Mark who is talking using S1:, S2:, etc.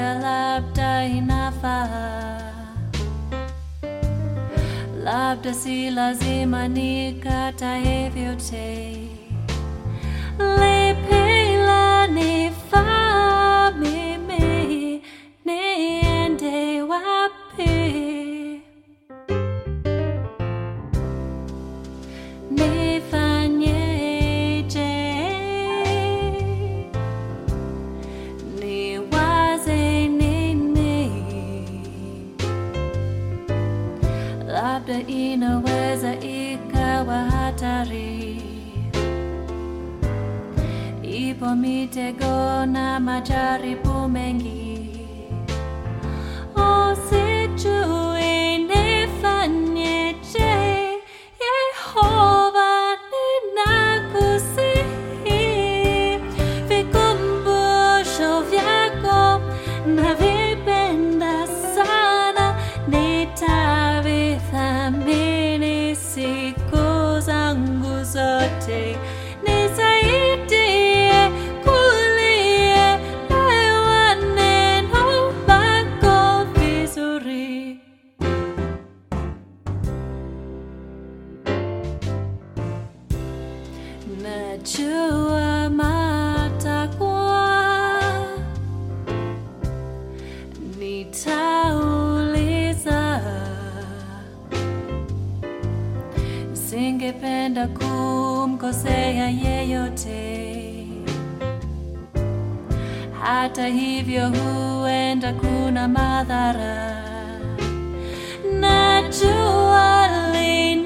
S1: Nilifikiria labda inafaa, labda si lazima nikatae vyote. Lipi lanifaa mimi, niende wapi? Nifanyeje? Niwaze nini? Labda inaweza ikawa hatari. Ipo mitego na majaribu mengi. Sijui nifanyeje. Yehova ninakusihi, vikumbusho vyako navipenda sana. Nitavithamini siku zangu zote. Nisaidie kulielewa neno lako vizuri. Najua matakwa, nitauliza. Singependa kumkosea yeyote. Hata hivyo huenda kuna madhara. Najua